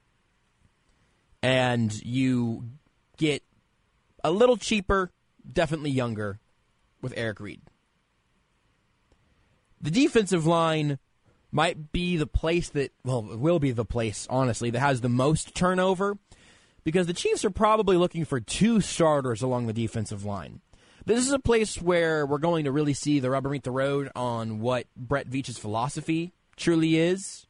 And you get a little cheaper, definitely younger, with Eric Reid. The defensive line might be the place that, well, it will be the place, honestly, that has the most turnover, because the Chiefs are probably looking for two starters along the defensive line. This is a place where we're going to really see the rubber meet the road on what Brett Veach's philosophy truly is.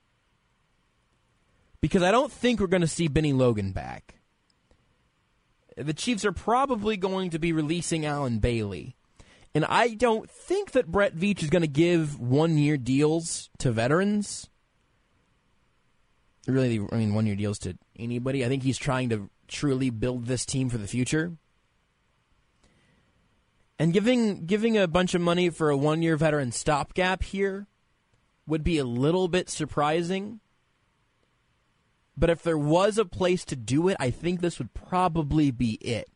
Because I don't think we're going to see Benny Logan back. The Chiefs are probably going to be releasing Alan Bailey. And I don't think that Brett Veach is going to give one-year deals to veterans. Really, I mean, one-year deals to anybody. I think he's trying to truly build this team for the future. And giving giving a bunch of money for a one-year veteran stopgap here would be a little bit surprising. But if there was a place to do it, I think this would probably be it.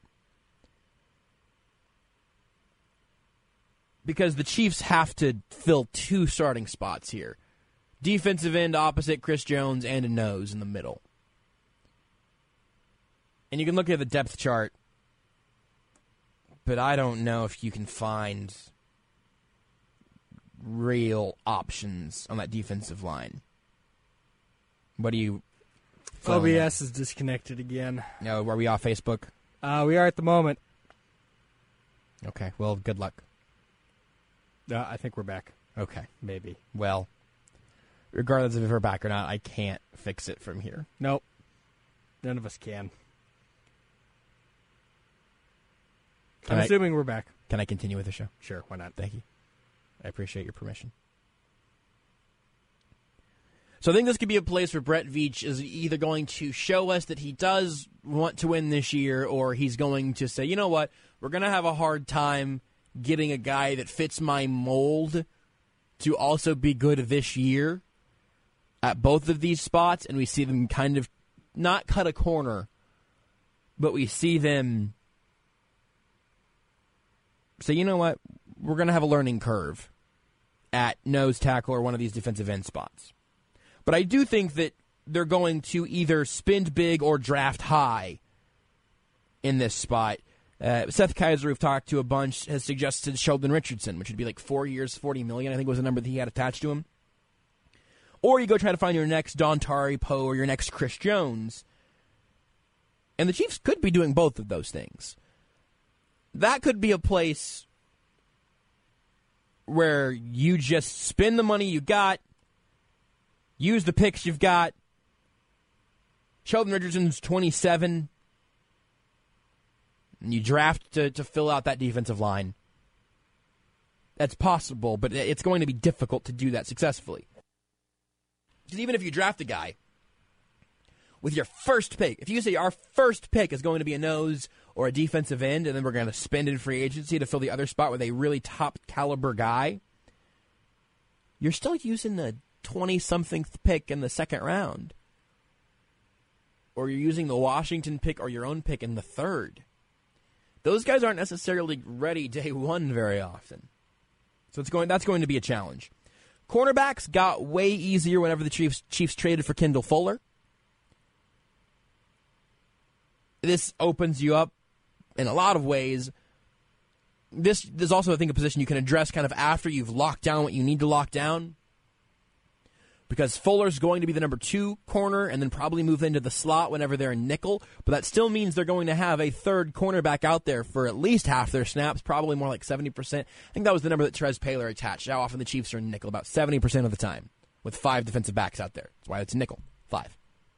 Because the Chiefs have to fill two starting spots here. Defensive end opposite Chris Jones and a nose in the middle. And you can look at the depth chart, but I don't know if you can find real options on that defensive line. What do you... O B S is disconnected again. No, are we off Facebook? Uh, we are at the moment. Okay, well, good luck. Uh, I think we're back. Okay. Maybe. Well, regardless of if we're back or not, I can't fix it from here. Nope. None of us can. Can I'm I, assuming we're back. Can I continue with the show? Sure, why not? Thank you. I appreciate your permission. So I think this could be a place where Brett Veach is either going to show us that he does want to win this year, or he's going to say, you know what, we're going to have a hard time getting a guy that fits my mold to also be good this year at both of these spots, and we see them kind of not cut a corner, but we see them say, you know what, we're going to have a learning curve at nose tackle or one of these defensive end spots. But I do think that they're going to either spend big or draft high in this spot. Uh, Seth Kaiser, we've talked to a bunch, has suggested Sheldon Richardson, which would be like four years, forty million dollars, I think was the number that he had attached to him. Or you go try to find your next Dontari Poe or your next Chris Jones. And the Chiefs could be doing both of those things. That could be a place where you just spend the money you got, use the picks you've got. Sheldon Richardson's twenty-seven. And you draft to, to fill out that defensive line. That's possible, but it's going to be difficult to do that successfully. Because even if you draft a guy with your first pick, if you say our first pick is going to be a nose or a defensive end, and then we're going to spend in free agency to fill the other spot with a really top caliber guy, you're still using the twenty-something pick in the second round. Or you're using the Washington pick or your own pick in the third. Those guys aren't necessarily ready day one very often. So it's going. that's going to be a challenge. Cornerbacks got way easier whenever the Chiefs, Chiefs traded for Kendall Fuller. This opens you up in a lot of ways. This is also, I think, a position you can address kind of after you've locked down what you need to lock down. Because Fuller's going to be the number two corner and then probably move into the slot whenever they're in nickel. But that still means they're going to have a third cornerback out there for at least half their snaps, probably more like seventy percent. I think that was the number that Trez Paylor attached. How often the Chiefs are in nickel? About seventy percent of the time with five defensive backs out there. That's why it's nickel. Five.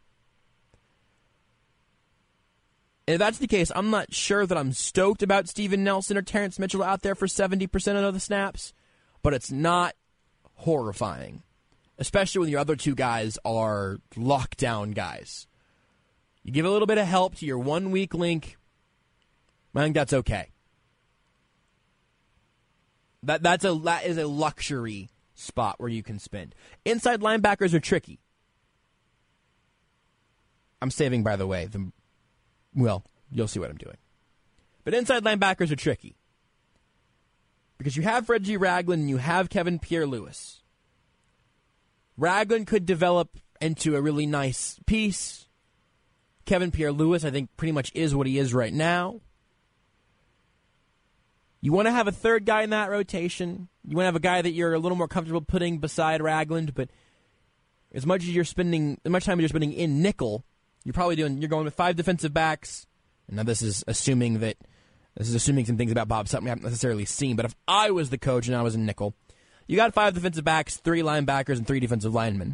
And if that's the case, I'm not sure that I'm stoked about Steven Nelson or Terrence Mitchell out there for seventy percent of the snaps, but it's not horrifying. Especially when your other two guys are lockdown guys. You give a little bit of help to your one weak link, I think that's okay. That that's a that is a luxury spot where you can spend. Inside linebackers are tricky. I'm saving, by the way, the well, you'll see what I'm doing. But inside linebackers are tricky. Because you have Reggie Ragland and you have Kevin Pierre-Louis. Ragland could develop into a really nice piece. Kevin Pierre-Louis, I think, pretty much is what he is right now. You want to have a third guy in that rotation. You want to have a guy that you're a little more comfortable putting beside Ragland, but as much as you're spending, as much time as you're spending in nickel, you're probably doing, you're going with five defensive backs. And now this is assuming that, this is assuming some things about Bob Sutton we haven't necessarily seen, but if I was the coach and I was in nickel, you got five defensive backs, three linebackers, and three defensive linemen.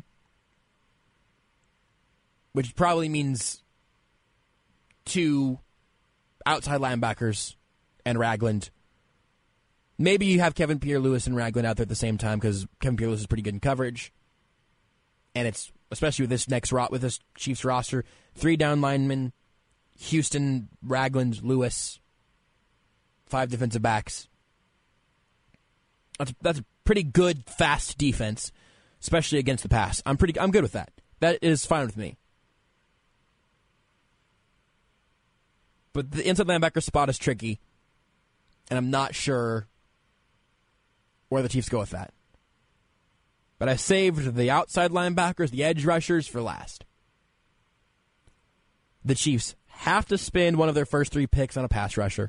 Which probably means two outside linebackers and Ragland. Maybe you have Kevin Pierre-Louis and Ragland out there at the same time because Kevin Pierre-Louis is pretty good in coverage. And it's, especially with this next rot with this Chiefs roster, three down linemen, Houston, Ragland, Lewis, five defensive backs. That's that's a pretty good, fast defense, especially against the pass. I'm pretty. I'm good with that. That is fine with me. But the inside linebacker spot is tricky, and I'm not sure where the Chiefs go with that. But I saved the outside linebackers, the edge rushers, for last. The Chiefs have to spend one of their first three picks on a pass rusher.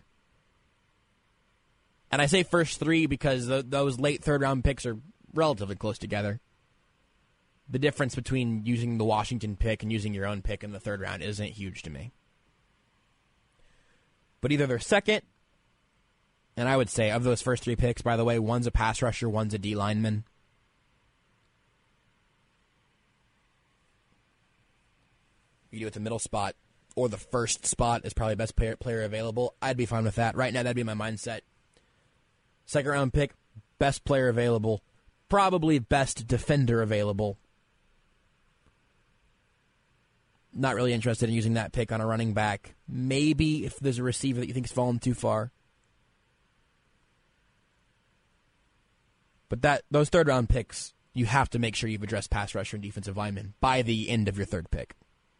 And I say first three because th- those late third-round picks are relatively close together. The difference between using the Washington pick and using your own pick in the third round isn't huge to me. But either they're second, and I would say of those first three picks, by the way, one's a pass rusher, one's a D lineman. You do it the middle spot, or the first spot is probably the best player, player available. I'd be fine with that. Right now, that'd be my mindset. Second round pick, best player available, probably best defender available. Not really interested in using that pick on a running back. Maybe if there's a receiver that you think has fallen too far. But that those third round picks, you have to make sure you've addressed pass rusher and defensive lineman by the end of your third pick.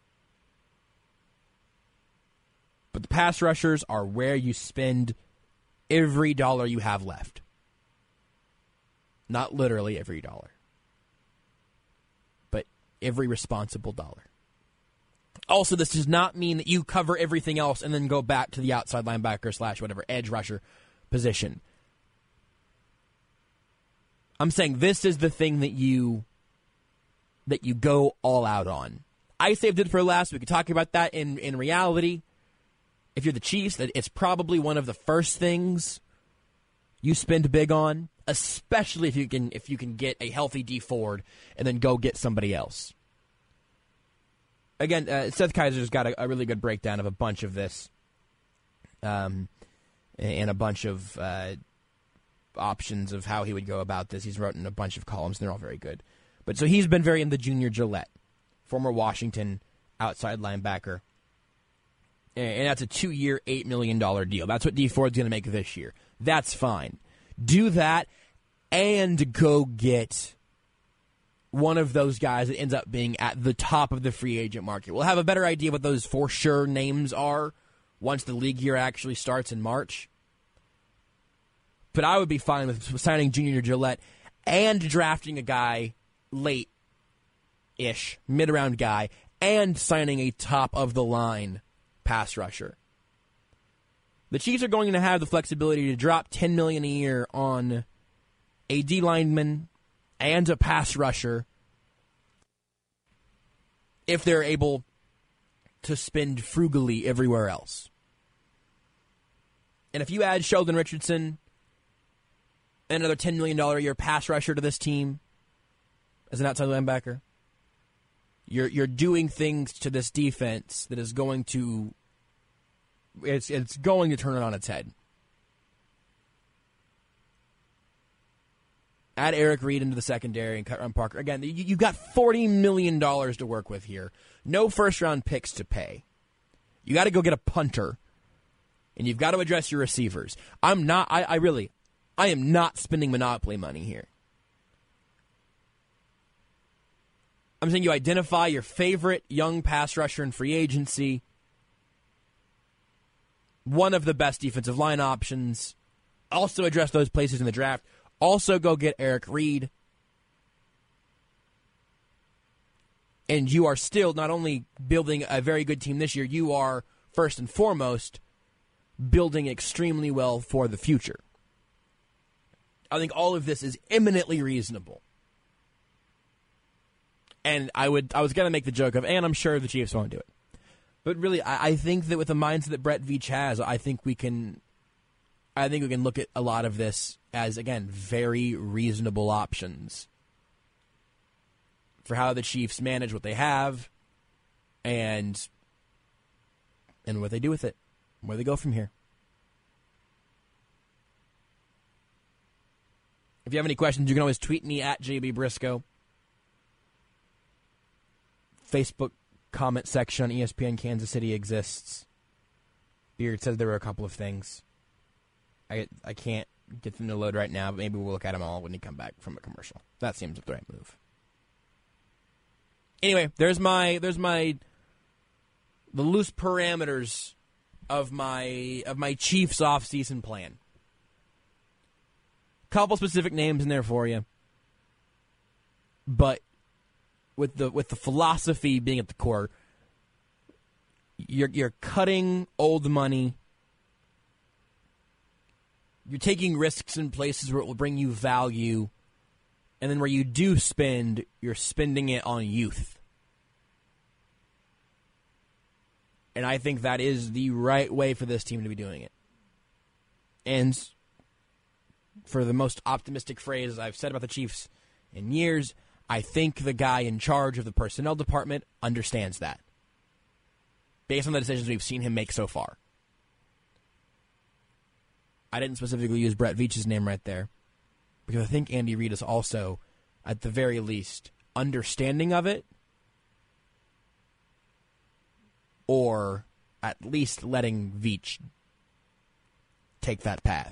But the pass rushers are where you spend every dollar you have left. Not literally every dollar. But every responsible dollar. Also, this does not mean that you cover everything else and then go back to the outside linebacker slash whatever edge rusher position. I'm saying this is the thing that you that you go all out on. I saved it for last. We could talk about that in, in reality. If you're the Chiefs, that it's probably one of the first things you spend big on, especially if you can if you can get a healthy D Ford and then go get somebody else. Again, uh, Seth Kaiser's got a, a really good breakdown of a bunch of this, um, and a bunch of uh, options of how he would go about this. He's written a bunch of columns, and they're all very good. But so he's been very in the Junior Gillette, former Washington outside linebacker, and that's a two-year, eight million dollars deal. That's what D Ford's going to make this year. That's fine. Do that and go get one of those guys that ends up being at the top of the free agent market. We'll have a better idea what those for sure names are once the league year actually starts in March. But I would be fine with signing Junior Gillette and drafting a guy late-ish, mid-round guy, and signing a top-of-the-line pass rusher. The Chiefs are going to have the flexibility to drop ten million dollars a year on a D lineman and a pass rusher if they're able to spend frugally everywhere else. And if you add Sheldon Richardson, another ten million dollars a year pass rusher to this team as an outside linebacker, you're you're doing things to this defense that is going to it's it's going to turn it on its head. Add Eric Reed into the secondary and cut Ron Parker. Again, you, you've got forty million dollars to work with here. No first-round picks to pay. You got to go get a punter, and you've got to address your receivers. I'm not, I, I really, I am not spending monopoly money here. I'm saying you identify your favorite young pass rusher in free agency, one of the best defensive line options, also address those places in the draft. Also go get Eric Reed. And you are still not only building a very good team this year, you are, first and foremost, building extremely well for the future. I think all of this is eminently reasonable. And I would I was going to make the joke of, and I'm sure the Chiefs won't do it. But really, I, I think that with the mindset that Brett Veach has, I think we can I think we can look at a lot of this as, again, very reasonable options for how the Chiefs manage what they have and and what they do with it, where they go from here. If you have any questions, you can always tweet me at J B Briscoe. Facebook comment section on E S P N Kansas City exists. Beard said there were a couple of things. I I can't get them to load right now, but maybe we'll look at them all when you come back from a commercial. That seems like the right move. Anyway, there's my there's my the loose parameters of my of my Chiefs off-season plan. Couple specific names in there for you, but with the with the philosophy being at the core, you're you're cutting old money. You're taking risks in places where it will bring you value, and then where you do spend, you're spending it on youth. And I think that is the right way for this team to be doing it. And for the most optimistic phrase I've said about the Chiefs in years, I think the guy in charge of the personnel department understands that, based on the decisions we've seen him make so far. I didn't specifically use Brett Veach's name right there, because I think Andy Reid is also, at the very least, understanding of it, or at least letting Veach take that path.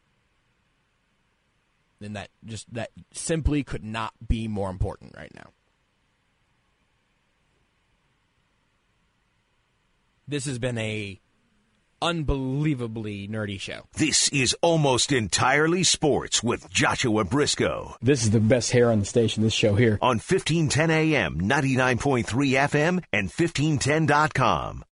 And that just that simply could not be more important right now. This has been a unbelievably nerdy show. This is Almost Entirely Sports with Joshua Briscoe. This is the best hair on the station, this show here. On fifteen ten A M, ninety-nine point three F M, and fifteen ten dot com.